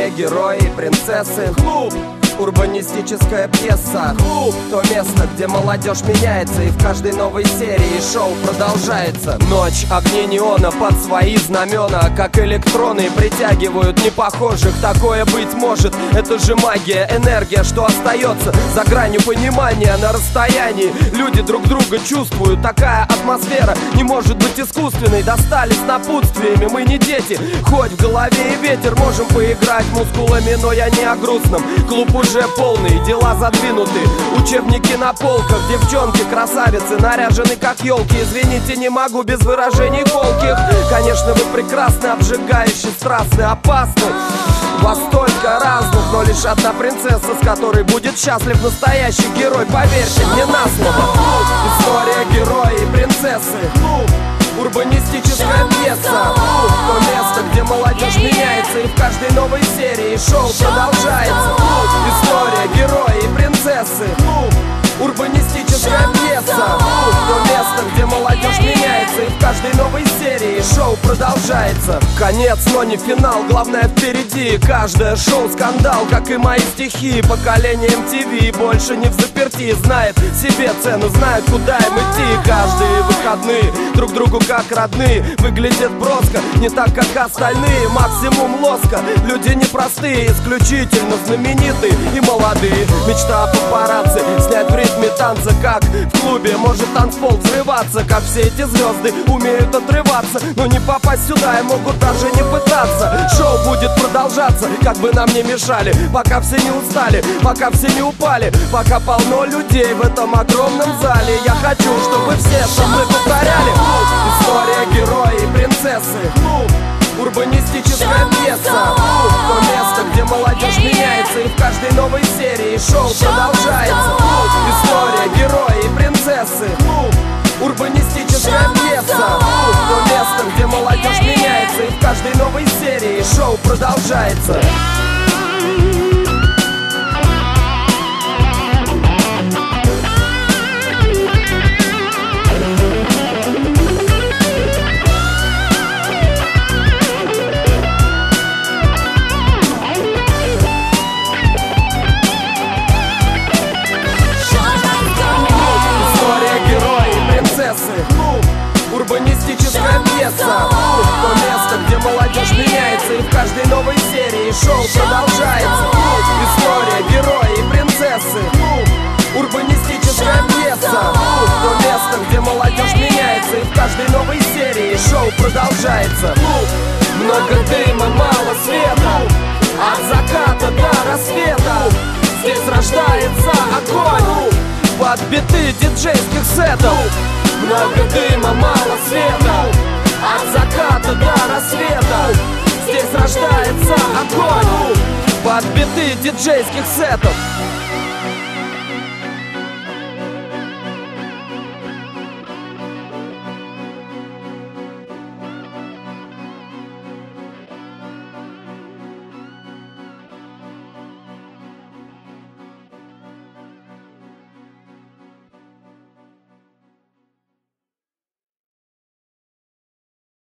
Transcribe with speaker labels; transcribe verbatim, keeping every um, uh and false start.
Speaker 1: История, герои, принцессы. Клуб. Урбанистическая пьеса. Клуб. То место, где молодежь меняется, и в каждой новой серии шоу продолжается. Ночь, огни неона под свои знамена, как электроны притягивают непохожих. Такое быть может, это же магия, энергия, что остается за гранью понимания. На расстоянии люди друг друга чувствуют. Такая атмосфера не может быть искусственной. Достались напутствиями, мы не дети. Хоть в голове и ветер, можем поиграть мускулами, но я не о грустном. Клуб уже полный, дела задвинуты, учебники на полках, девчонки, красавицы, наряжены как елки. Извините, не могу без выражений колких. Конечно, вы прекрасны, обжигающие, страстны, опасны. Вас столько разных, но лишь одна принцесса, с которой будет счастлив настоящий герой. Поверьте мне на слово. История, герои и принцессы. Урбанистическая пьеса. То место, где молодежь меняется, и в каждой новой серии шоу продолжается. История, герои и принцессы. Урбанистическая пьеса. То место, где молодежь меняется, и в каждой новой серии шоу продолжается. Конец, но не финал, главное впереди. Каждое шоу скандал, как и мои стихи. Поколение эм ти ви больше не в заперти. Знает себе цену, знает, куда им идти. Каждые выходные друг другу как родные. Выглядят броско, не так, как остальные. Максимум лоска, люди непростые, исключительно знаменитые и молодые. Мечта о папарацци, снять в ритме танца, как в клубе. Может танцпол взрываться, как все эти звезды умеют отрываться, но не попасть сюда и могут даже не пытаться. Шоу будет продолжаться, как бы нам не мешали, пока все не устали, пока все не упали, пока полно людей в этом огромном зале. Я хочу, чтобы все со мной повторяли. История, герои и принцессы. Урбанистическая пьеса. То место, где молодежь меняется, и в каждой новой серии шоу продолжается. История, герои и принцессы. Урбанистическая пьеса. То место, где молодежь меняется, и в каждой новой серии шоу продолжается. Урбанистическая пьеса. То место, где молодежь меняется, и в каждой новой серии шоу продолжается. История, герои и принцессы. Урбанистическая пьеса. То место, где молодежь меняется, и в каждой новой серии шоу продолжается. Много дыма, мало света, от заката до рассвета. Здесь рождается огонь под биты диджейских сетов. Много дыма, мало света, от заката до рассвета. Здесь рождается огонь под биты диджейских сетов.